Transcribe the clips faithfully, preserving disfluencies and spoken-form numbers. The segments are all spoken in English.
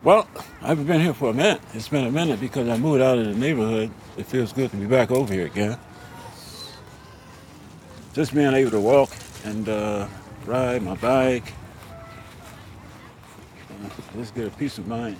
Well, I've been here for a minute. It's been a minute because I moved out of the neighborhood. It feels good to be back over here again. Just being able to walk and uh, ride my bike. Uh, just get a peace of mind.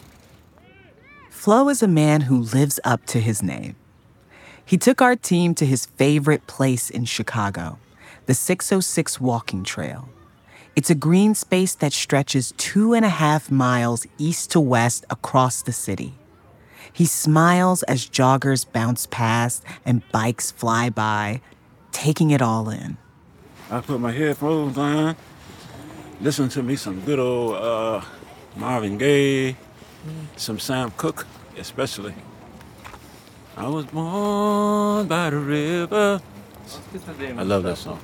Flo is a man who lives up to his name. He took our team to his favorite place in Chicago, the six oh six Walking Trail. It's a green space that stretches two and a half miles east to west across the city. He smiles as joggers bounce past and bikes fly by, taking it all in. I put my headphones on, listen to me some good old uh, Marvin Gaye, some Sam Cooke, especially. I was born by the river. I love that song.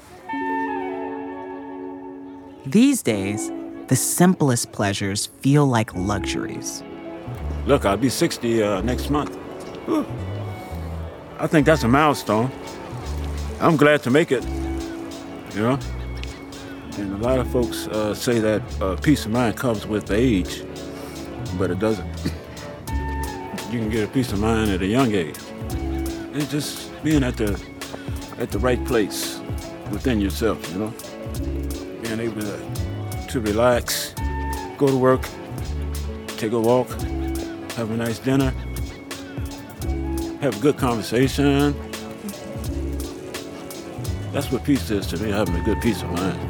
These days, the simplest pleasures feel like luxuries. Look, I'll be sixty uh, next month. Whew. I think that's a milestone. I'm glad to make it, you know? And a lot of folks uh, say that uh, peace of mind comes with age, but it doesn't. You can get a peace of mind at a young age. It's just being at the at the right place within yourself, you know? Being able to, to relax, go to work, take a walk, have a nice dinner, have a good conversation. That's what peace is to me, having a good peace of mind.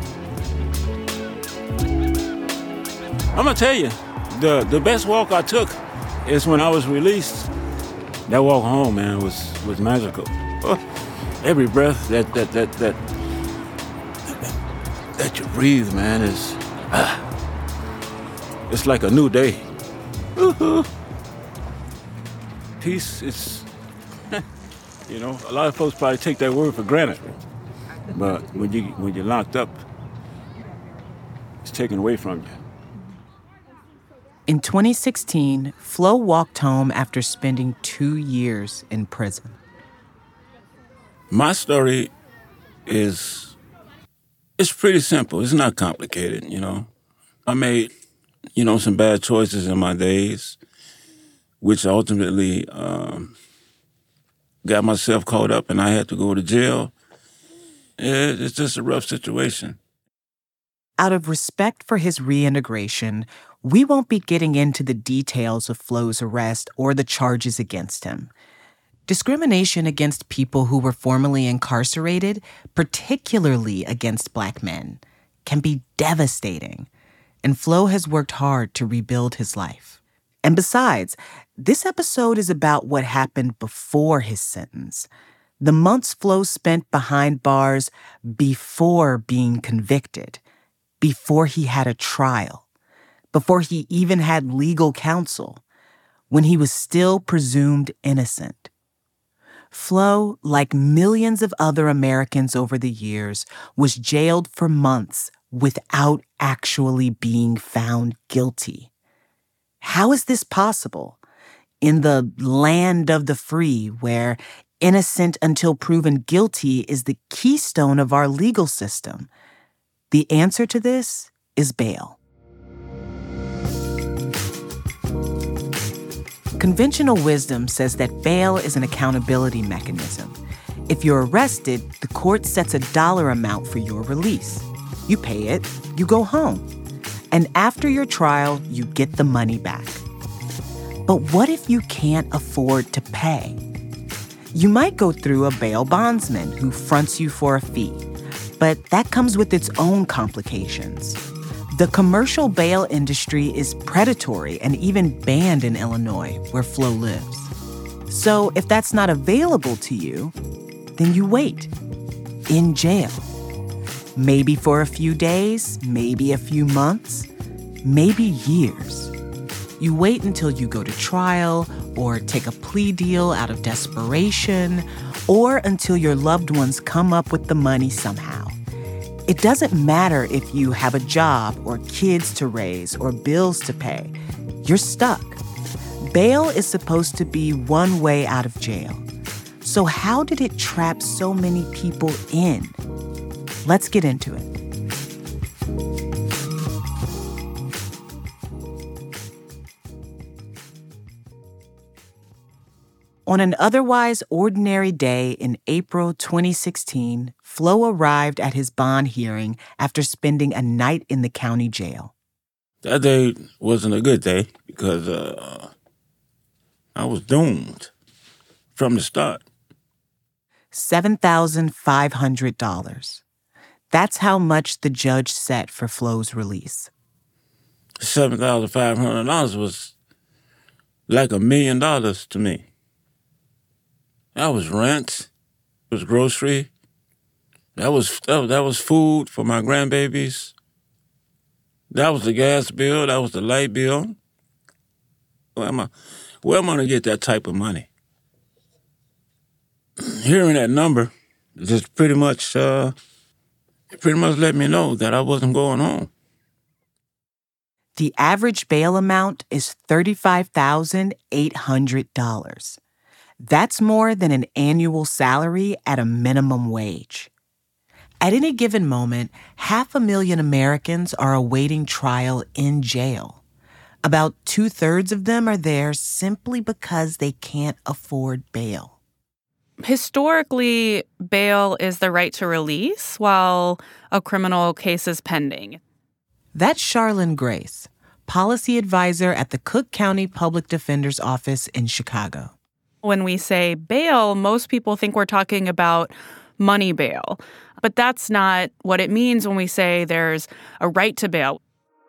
I'm gonna tell you, the, the best walk I took is when I was released. That walk home, man, was, was magical. Oh, every breath that that that that that you breathe, man, is ah, it's like a new day. Woo-hoo. Peace is, you know, a lot of folks probably take that word for granted, but when you when you're locked up, it's taken away from you. In twenty sixteen, Flo walked home after spending two years in prison. My story is, it's pretty simple. It's not complicated, you know. I made, you know, some bad choices in my days, which ultimately um, got myself caught up and I had to go to jail. It, it's just a rough situation. Out of respect for his reintegration, we won't be getting into the details of Flo's arrest or the charges against him. Discrimination against people who were formerly incarcerated, particularly against Black men, can be devastating. And Flo has worked hard to rebuild his life. And besides, this episode is about what happened before his sentence. The months Flo spent behind bars before being convicted, before he had a trial, before he even had legal counsel, when he was still presumed innocent. Flo, like millions of other Americans over the years, was jailed for months without actually being found guilty. How is this possible? In the land of the free, where innocent until proven guilty is the keystone of our legal system, the answer to this is bail. Conventional wisdom says that bail is an accountability mechanism. If you're arrested, the court sets a dollar amount for your release. You pay it, you go home. And after your trial, you get the money back. But what if you can't afford to pay? You might go through a bail bondsman who fronts you for a fee, but that comes with its own complications. The commercial bail industry is predatory and even banned in Illinois, where Flo lives. So if that's not available to you, then you wait. In jail. Maybe for a few days, maybe a few months, maybe years. You wait until you go to trial or take a plea deal out of desperation, or until your loved ones come up with the money somehow. It doesn't matter if you have a job or kids to raise or bills to pay. You're stuck. Bail is supposed to be one way out of jail. So how did it trap so many people in? Let's get into it. On an otherwise ordinary day in April twenty sixteen, Flo arrived at his bond hearing after spending a night in the county jail. That day wasn't a good day because uh, I was doomed from the start. seven thousand five hundred dollars. That's how much the judge set for Flo's release. seven thousand five hundred dollars was like a million dollars to me. That was rent, it was grocery, that was, that was that was food for my grandbabies. That was the gas bill, that was the light bill. Where am I, where am I going to get that type of money? Hearing that number just pretty much, uh, pretty much let me know that I wasn't going home. The average bail amount is thirty-five thousand eight hundred dollars. That's more than an annual salary at a minimum wage. At any given moment, half a million Americans are awaiting trial in jail. About two-thirds of them are there simply because they can't afford bail. Historically, bail is the right to release while a criminal case is pending. That's Charlene Grace, policy advisor at the Cook County Public Defender's Office in Chicago. When we say bail, most people think we're talking about money bail. But that's not what it means when we say there's a right to bail.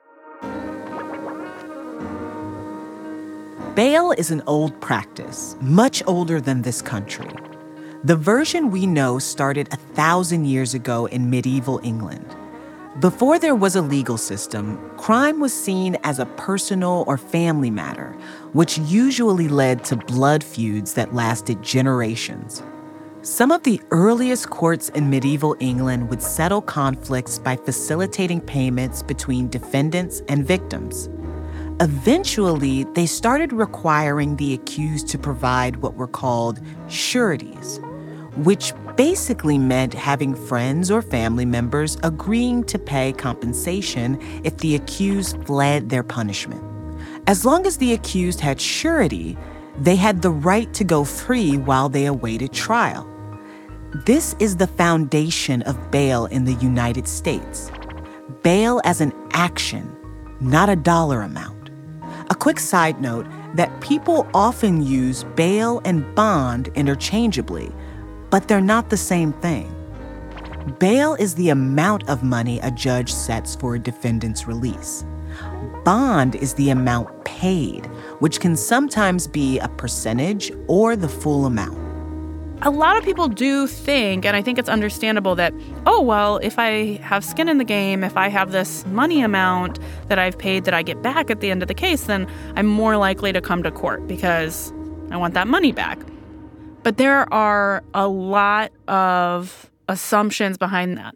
Bail is an old practice, much older than this country. The version we know started a thousand years ago in medieval England. Before there was a legal system, crime was seen as a personal or family matter, which usually led to blood feuds that lasted generations. Some of the earliest courts in medieval England would settle conflicts by facilitating payments between defendants and victims. Eventually, they started requiring the accused to provide what were called sureties, which basically meant having friends or family members agreeing to pay compensation if the accused fled their punishment. As long as the accused had surety, they had the right to go free while they awaited trial. This is the foundation of bail in the United States. Bail as an action, not a dollar amount. A quick side note that people often use bail and bond interchangeably, but they're not the same thing. Bail is the amount of money a judge sets for a defendant's release. Bond is the amount paid, which can sometimes be a percentage or the full amount. A lot of people do think, and I think it's understandable, that, oh, well, if I have skin in the game, if I have this money amount that I've paid that I get back at the end of the case, then I'm more likely to come to court because I want that money back. But there are a lot of assumptions behind that.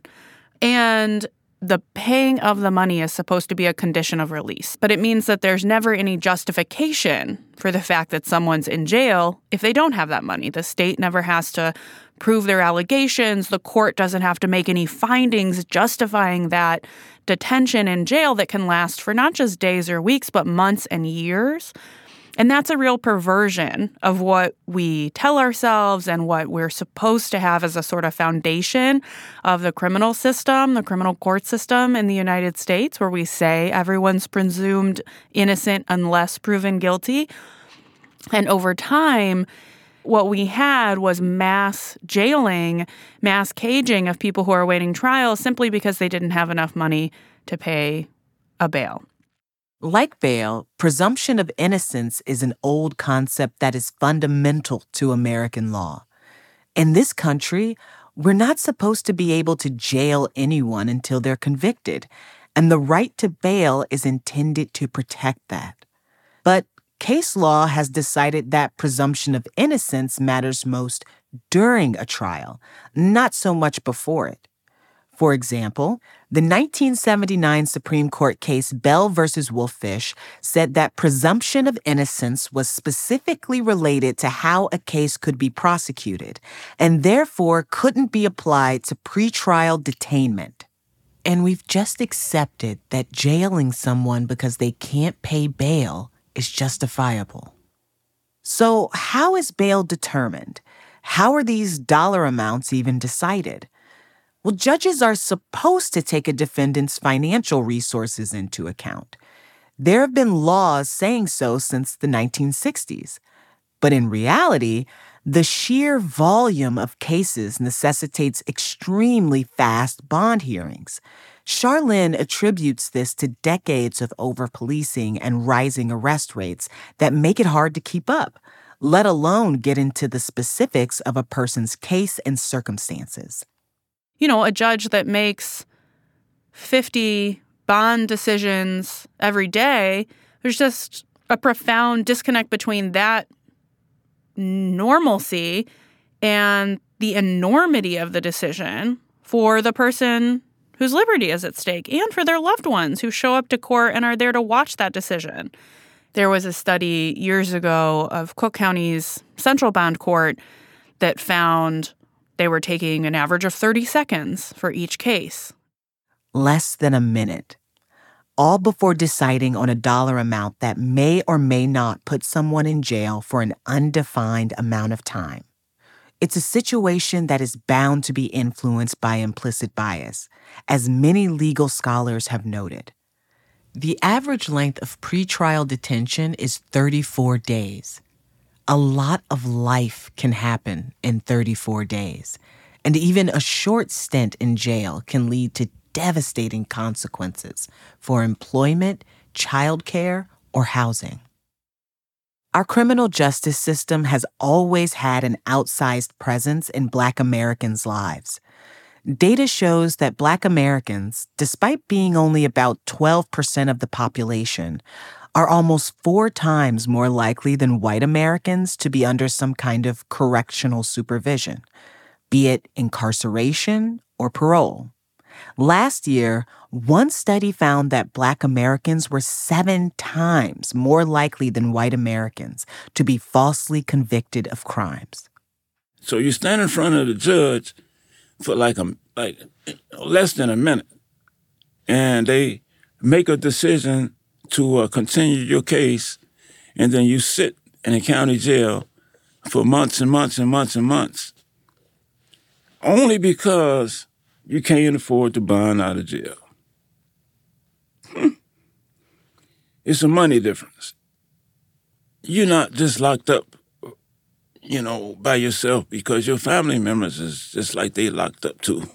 And the paying of the money is supposed to be a condition of release. But it means that there's never any justification for the fact that someone's in jail if they don't have that money. The state never has to prove their allegations. The court doesn't have to make any findings justifying that detention in jail that can last for not just days or weeks, but months and years. And that's a real perversion of what we tell ourselves and what we're supposed to have as a sort of foundation of the criminal system, the criminal court system in the United States, where we say everyone's presumed innocent unless proven guilty. And over time, what we had was mass jailing, mass caging of people who are awaiting trial simply because they didn't have enough money to pay a bail. Like bail, presumption of innocence is an old concept that is fundamental to American law. In this country, we're not supposed to be able to jail anyone until they're convicted, and the right to bail is intended to protect that. But case law has decided that presumption of innocence matters most during a trial, not so much before it. For example, the nineteen seventy-nine Supreme Court case Bell versus Wolfish said that presumption of innocence was specifically related to how a case could be prosecuted and therefore couldn't be applied to pretrial detainment. And we've just accepted that jailing someone because they can't pay bail is justifiable. So how is bail determined? How are these dollar amounts even decided? Well, judges are supposed to take a defendant's financial resources into account. There have been laws saying so since the nineteen sixties. But in reality, the sheer volume of cases necessitates extremely fast bond hearings. Charlene attributes this to decades of over-policing and rising arrest rates that make it hard to keep up, let alone get into the specifics of a person's case and circumstances. You know, a judge that makes fifty bond decisions every day, there's just a profound disconnect between that normalcy and the enormity of the decision for the person whose liberty is at stake and for their loved ones who show up to court and are there to watch that decision. There was a study years ago of Cook County's Central Bond Court that found they were taking an average of thirty seconds for each case. Less than a minute, all before deciding on a dollar amount that may or may not put someone in jail for an undefined amount of time. It's a situation that is bound to be influenced by implicit bias, as many legal scholars have noted. The average length of pretrial detention is thirty-four days. A lot of life can happen in thirty-four days, and even a short stint in jail can lead to devastating consequences for employment, childcare, or housing. Our criminal justice system has always had an outsized presence in Black Americans' lives. Data shows that Black Americans, despite being only about twelve percent of the population, are almost four times more likely than white Americans to be under some kind of correctional supervision, be it incarceration or parole. Last year, one study found that Black Americans were seven times more likely than white Americans to be falsely convicted of crimes. So you stand in front of the judge for like a like less than a minute, and they make a decision to uh, continue your case, and then you sit in a county jail for months and months and months and months, only because you can't afford to bond out of jail. Hmm. It's a money difference. You're not just locked up, you know, by yourself, because your family members is just like they locked up too.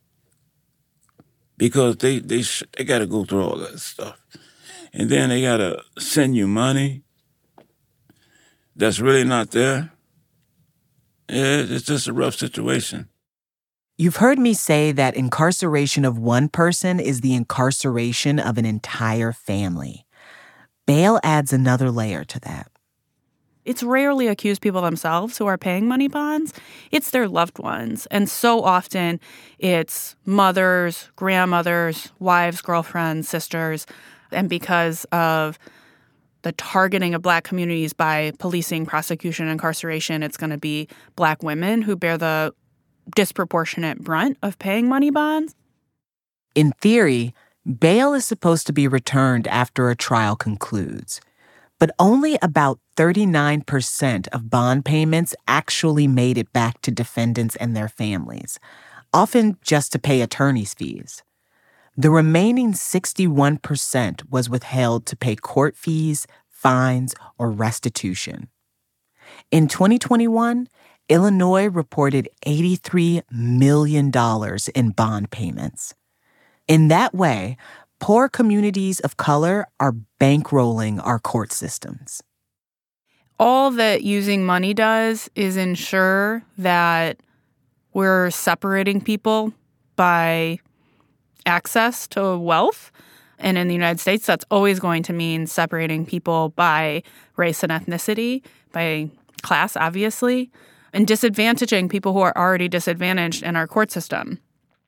Because they they sh- they got to go through all that stuff. And then they got to send you money that's really not there. Yeah, it's just a rough situation. You've heard me say that incarceration of one person is the incarceration of an entire family. Bail adds another layer to that. It's rarely accused people themselves who are paying money bonds. It's their loved ones. And so often it's mothers, grandmothers, wives, girlfriends, sisters. And because of the targeting of Black communities by policing, prosecution, incarceration, it's going to be Black women who bear the disproportionate brunt of paying money bonds. In theory, bail is supposed to be returned after a trial concludes, but only about thirty-nine percent of bond payments actually made it back to defendants and their families, often just to pay attorney's fees. The remaining sixty-one percent was withheld to pay court fees, fines, or restitution. In twenty twenty-one, Illinois reported eighty-three million dollars in bond payments. In that way, poor communities of color are bankrolling our court systems. All that using money does is ensure that we're separating people by access to wealth. And in the United States, that's always going to mean separating people by race and ethnicity, by class, obviously, and disadvantaging people who are already disadvantaged in our court system.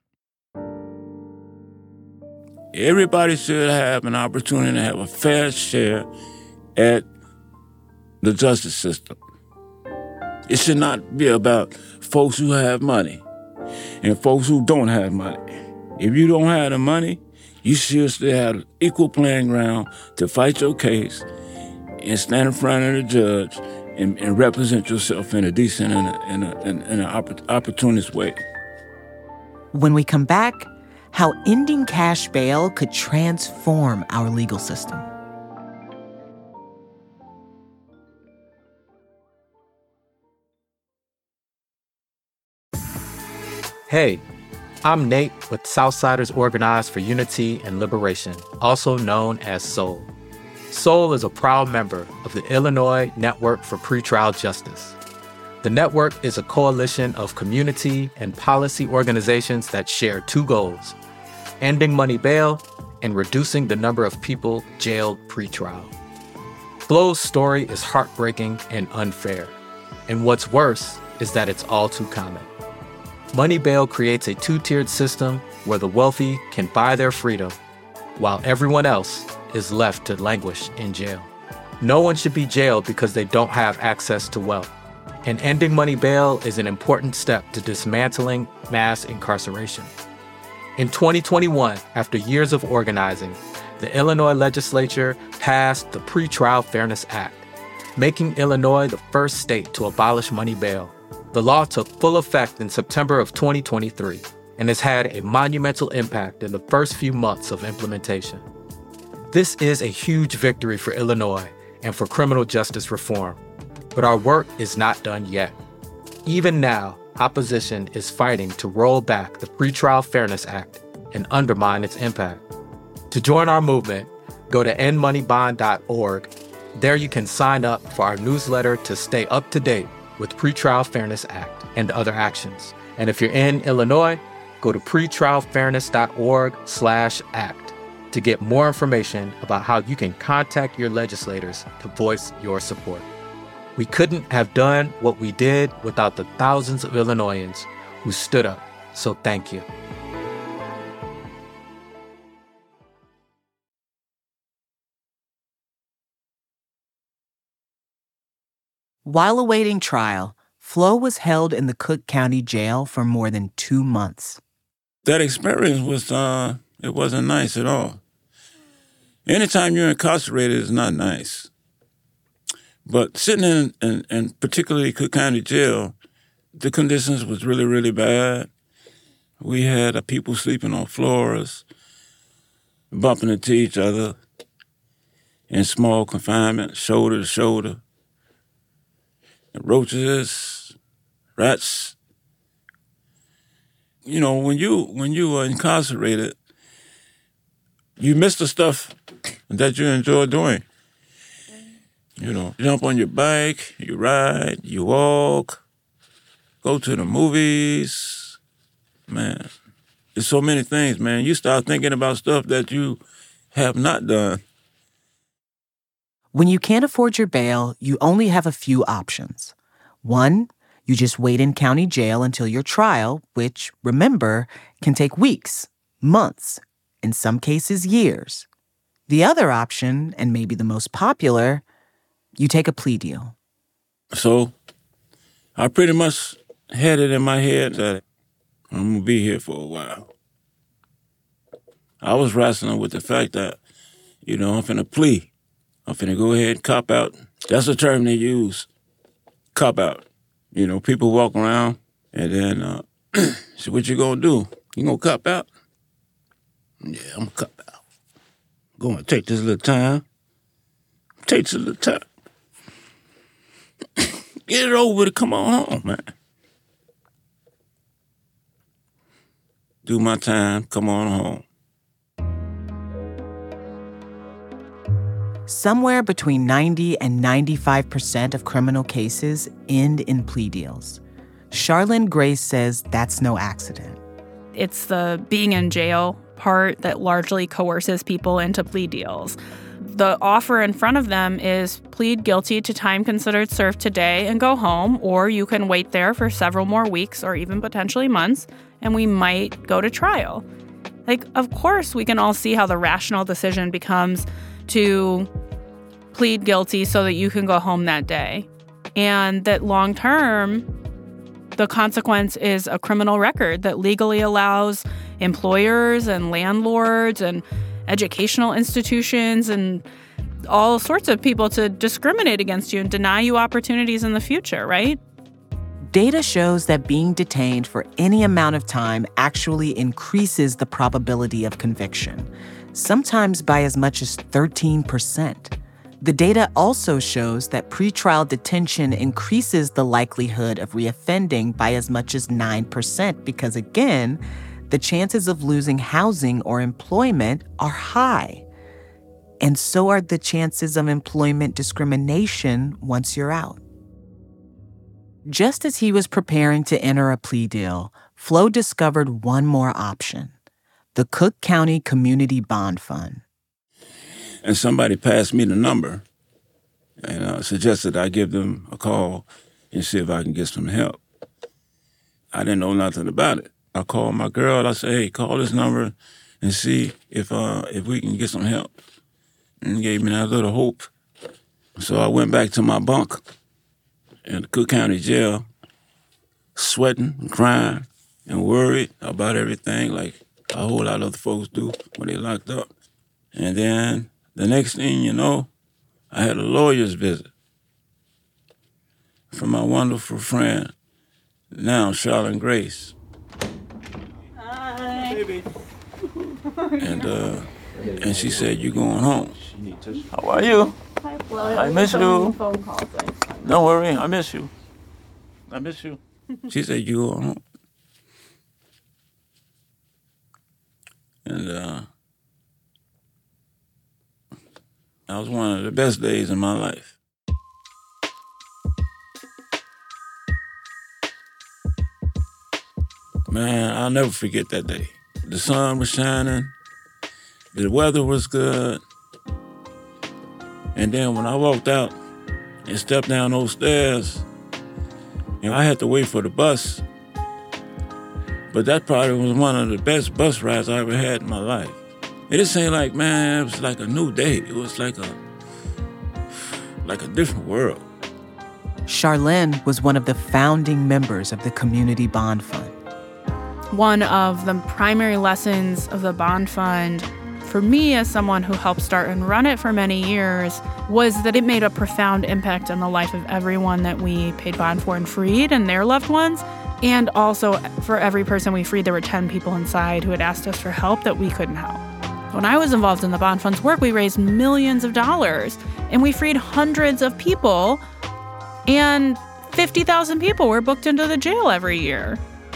Everybody should have an opportunity to have a fair share at the justice system. It should not be about folks who have money and folks who don't have money. If you don't have the money, you should still have equal playing ground to fight your case and stand in front of the judge and, and represent yourself in a decent and in a, in a, in an oppor- opportunist way. When we come back, how ending cash bail could transform our legal system. Hey, I'm Nate with Southsiders Organized for Unity and Liberation, also known as SOUL. SOUL is a proud member of the Illinois Network for Pretrial Justice. The network is a coalition of community and policy organizations that share two goals: ending money bail and reducing the number of people jailed pretrial. Flo's story is heartbreaking and unfair, and what's worse is that it's all too common. Money bail creates a two-tiered system where the wealthy can buy their freedom, while everyone else is left to languish in jail. No one should be jailed because they don't have access to wealth. And ending money bail is an important step to dismantling mass incarceration. In twenty twenty-one, after years of organizing, the Illinois legislature passed the Pretrial Fairness Act, making Illinois the first state to abolish money bail. The law took full effect in September of twenty twenty-three and has had a monumental impact in the first few months of implementation. This is a huge victory for Illinois and for criminal justice reform, but our work is not done yet. Even now, opposition is fighting to roll back the Pretrial Fairness Act and undermine its impact. To join our movement, go to end money bond dot org. There you can sign up for our newsletter to stay up to date with Pretrial Fairness Act and other actions. And if you're in Illinois, go to pretrial fairness dot org slash act to get more information about how you can contact your legislators to voice your support. We couldn't have done what we did without the thousands of Illinoisans who stood up, so thank you. While awaiting trial, Flo was held in the Cook County Jail for more than two months. That experience was, uh, it wasn't nice at all. Anytime you're incarcerated is not nice. But sitting in, in, in particularly Cook County Jail, the conditions was really, really bad. We had uh, people sleeping on floors, bumping into each other in small confinement, shoulder to shoulder. Roaches, rats. You know, when you when you are incarcerated, you miss the stuff that you enjoy doing. You know, jump on your bike, you ride, you walk, go to the movies. Man, there's so many things, man. You start thinking about stuff that you have not done. When you can't afford your bail, you only have a few options. One, you just wait in county jail until your trial, which, remember, can take weeks, months, in some cases years. The other option, and maybe the most popular, you take a plea deal. So I pretty much had it in my head that I'm going to be here for a while. I was wrestling with the fact that, you know, I'm finna plea. I'm finna go ahead and cop out. That's the term they use, cop out. You know, people walk around and then, uh, so what you gonna do? You gonna cop out? Yeah, I'm gonna cop out. Gonna take this little time. Take this little time. Get it over with and come on home, man. Do my time, come on home. Somewhere between ninety and ninety-five percent of criminal cases end in plea deals. Charlene Grace says that's no accident. It's the being in jail part that largely coerces people into plea deals. The offer in front of them is plead guilty to time considered served today and go home, or you can wait there for several more weeks or even potentially months, and we might go to trial. Like, of course, we can all see how the rational decision becomes to plead guilty so that you can go home that day. And that long term, the consequence is a criminal record that legally allows employers and landlords and educational institutions and all sorts of people to discriminate against you and deny you opportunities in the future, right? Data shows that being detained for any amount of time actually increases the probability of conviction, sometimes by as much as thirteen percent. The data also shows that pretrial detention increases the likelihood of reoffending by as much as nine percent because, again, the chances of losing housing or employment are high. And so are the chances of employment discrimination once you're out. Just as he was preparing to enter a plea deal, Flo discovered one more option: the Cook County Community Bond Fund. And somebody passed me the number and uh, suggested I give them a call and see if I can get some help. I didn't know nothing about it. I called my girl. I said, hey, call this number and see if uh, if we can get some help. And he gave me that little hope. So I went back to my bunk in the Cook County Jail, sweating and crying and worried about everything like a whole lot of other folks do when they locked up. And then the next thing you know, I had a lawyer's visit from my wonderful friend, now Charlotte Grace. Hi. Baby. And uh, and she said, "You going home?" How are you? Hi, Flo. I miss you. Phone calls. Don't worry, I miss you. I miss you. She said, "You going home?" And uh, that was one of the best days in my life. Man, I'll never forget that day. The sun was shining, the weather was good, and then when I walked out and stepped down those stairs, you know, I had to wait for the bus, but that probably was one of the best bus rides I ever had in my life. It just seemed like, man, it was like a new day. It was like a, like a different world. Charlene was one of the founding members of the Community Bond Fund. One of the primary lessons of the bond fund for me as someone who helped start and run it for many years was that it made a profound impact on the life of everyone that we paid bond for and freed and their loved ones. And also for every person we freed, there were ten people inside who had asked us for help that we couldn't help. When I was involved in the bond fund's work, we raised millions of dollars and we freed hundreds of people, and fifty thousand people were booked into the jail every year.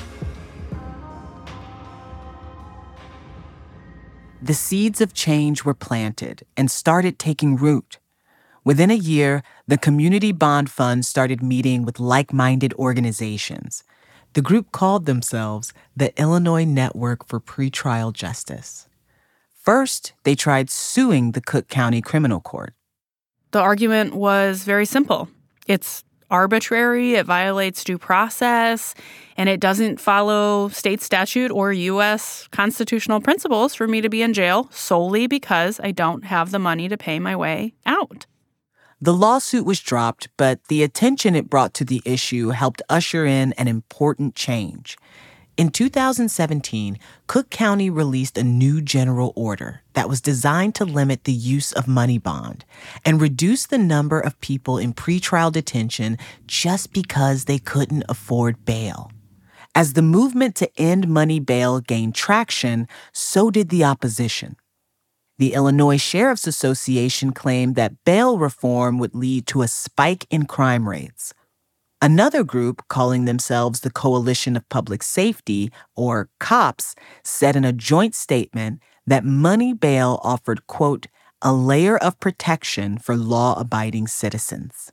The seeds of change were planted and started taking root. Within a year, the Community Bond Fund started meeting with like-minded organizations. The group called themselves the Illinois Network for Pretrial Justice. First, they tried suing the Cook County Criminal Court. The argument was very simple. It's arbitrary, it violates due process, and it doesn't follow state statute or U S constitutional principles for me to be in jail solely because I don't have the money to pay my way out. The lawsuit was dropped, but the attention it brought to the issue helped usher in an important change. In two thousand seventeen, Cook County released a new general order that was designed to limit the use of money bond and reduce the number of people in pretrial detention just because they couldn't afford bail. As the movement to end money bail gained traction, so did the opposition. The Illinois Sheriff's Association claimed that bail reform would lead to a spike in crime rates. Another group, calling themselves the Coalition of Public Safety, or COPS, said in a joint statement that money bail offered, quote, a layer of protection for law-abiding citizens.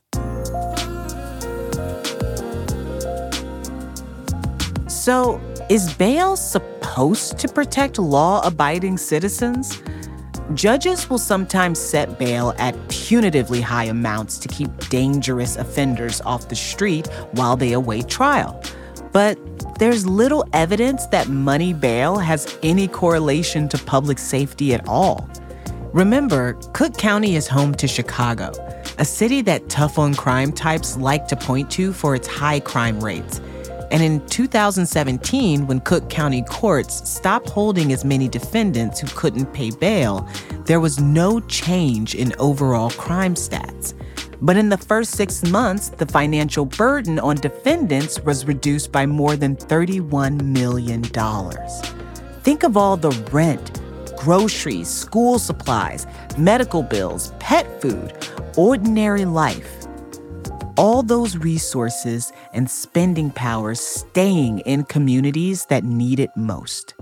So, is bail supposed to protect law-abiding citizens? Judges will sometimes set bail at punitively high amounts to keep dangerous offenders off the street while they await trial. But there's little evidence that money bail has any correlation to public safety at all. Remember, Cook County is home to Chicago, a city that tough-on-crime types like to point to for its high crime rates. And in two thousand seventeen, when Cook County courts stopped holding as many defendants who couldn't pay bail, there was no change in overall crime stats. But in the first six months, the financial burden on defendants was reduced by more than thirty-one million dollars. Think of all the rent, groceries, school supplies, medical bills, pet food, ordinary life. All those resources and spending power staying in communities that need it most.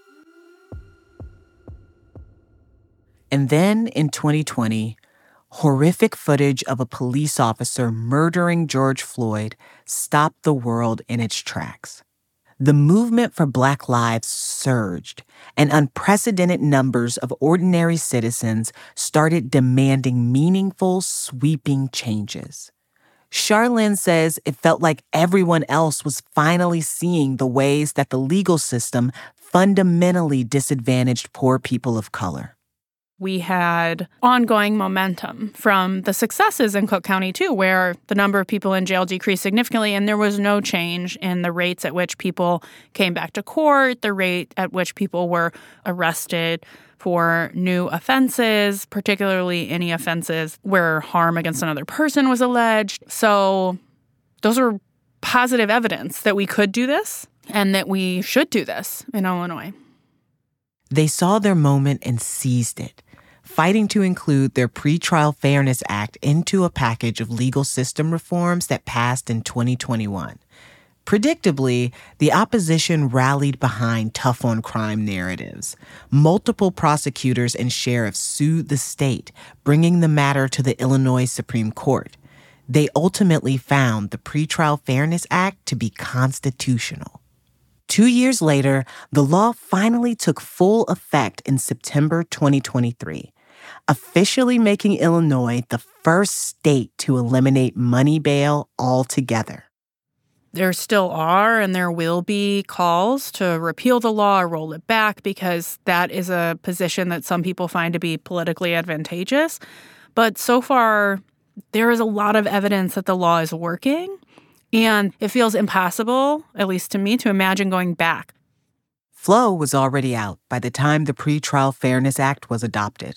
And then in twenty twenty, horrific footage of a police officer murdering George Floyd stopped the world in its tracks. The movement for Black lives surged, and unprecedented numbers of ordinary citizens started demanding meaningful, sweeping changes. Charlene says it felt like everyone else was finally seeing the ways that the legal system fundamentally disadvantaged poor people of color. We had ongoing momentum from the successes in Cook County, too, where the number of people in jail decreased significantly, and there was no change in the rates at which people came back to court, the rate at which people were arrested for new offenses, particularly any offenses where harm against another person was alleged. So those are positive evidence that we could do this and that we should do this in Illinois. They saw their moment and seized it, fighting to include their Pretrial Fairness Act into a package of legal system reforms that passed in twenty twenty-one. Predictably, the opposition rallied behind tough-on-crime narratives. Multiple prosecutors and sheriffs sued the state, bringing the matter to the Illinois Supreme Court. They ultimately found the Pretrial Fairness Act to be constitutional. Two years later, the law finally took full effect in September twenty twenty-three, officially making Illinois the first state to eliminate money bail altogether. There still are and there will be calls to repeal the law or roll it back because that is a position that some people find to be politically advantageous. But so far, there is a lot of evidence that the law is working, and it feels impossible, at least to me, to imagine going back. Flo was already out by the time the Pretrial Fairness Act was adopted.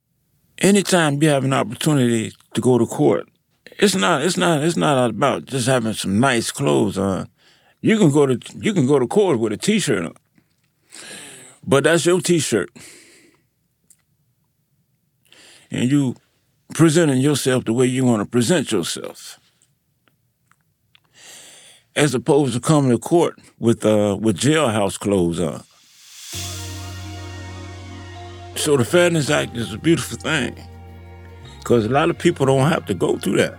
Anytime you have an opportunity to go to court, It's not. It's not. It's not about just having some nice clothes on. You can go to. You can go to court with a T-shirt on, but that's your T-shirt, and you presenting yourself the way you want to present yourself, as opposed to coming to court with uh, with jailhouse clothes on. So the Fairness Act is a beautiful thing, because a lot of people don't have to go through that.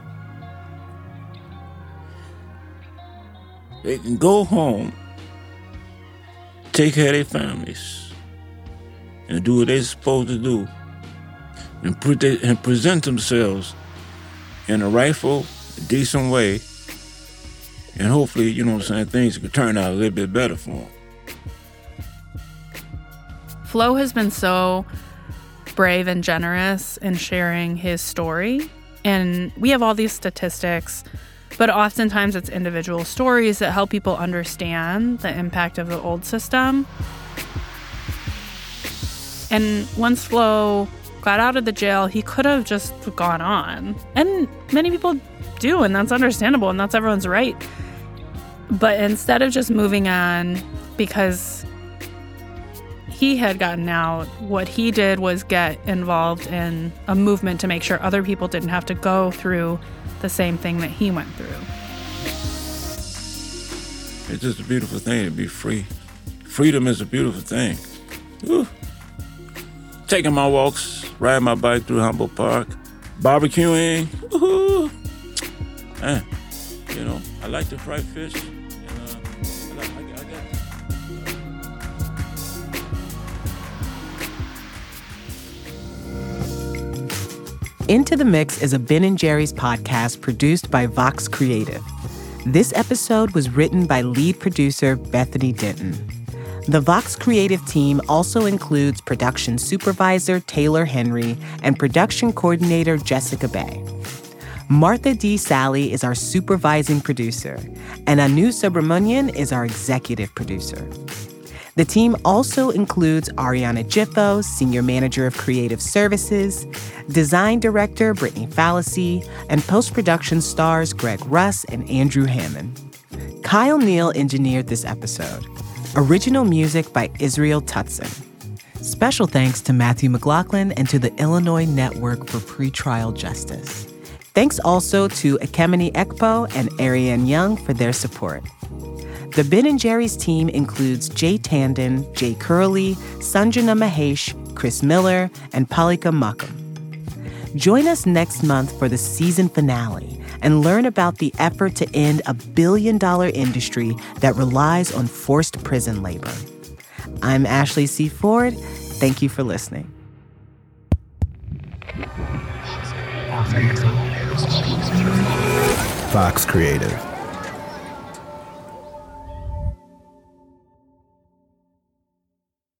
They can go home, take care of their families, and do what they're supposed to do, and, pre- and present themselves in a rightful, decent way, and hopefully, you know what I'm saying, things can turn out a little bit better for them. Flo has been so brave and generous in sharing his story, and we have all these statistics, but oftentimes it's individual stories that help people understand the impact of the old system. And once Flo got out of the jail, he could have just gone on. And many people do, and that's understandable, and that's everyone's right. But instead of just moving on because he had gotten out, what he did was get involved in a movement to make sure other people didn't have to go through the same thing that he went through. It's just a beautiful thing to be free. Freedom is a beautiful thing. Woo. Taking my walks, riding my bike through Humboldt Park, barbecuing. Woo-hoo. Man, you know, I like to fry fish. And, uh, I like, I, I got Into the Mix is a Ben and Jerry's podcast produced by Vox Creative. This episode was written by lead producer Bethany Denton. The Vox Creative team also includes production supervisor Taylor Henry and production coordinator Jessica Bay. Martha D. Sally is our supervising producer, and Anu Subramanian is our executive producer. The team also includes Ariana Jiffo, Senior Manager of Creative Services, Design Director Brittany Fallacy, and post-production stars Greg Russ and Andrew Hammond. Kyle Neal engineered this episode. Original music by Israel Tutson. Special thanks to Matthew McLaughlin and to the Illinois Network for Pretrial Justice. Thanks also to Ekemini Ekpo and Ariane Young for their support. The Ben and Jerry's team includes Jay Tandon, Jay Curley, Sanjana Mahesh, Chris Miller, and Palika Makam. Join us next month for the season finale and learn about the effort to end a billion-dollar industry that relies on forced prison labor. I'm Ashley C. Ford. Thank you for listening. Fox Creative.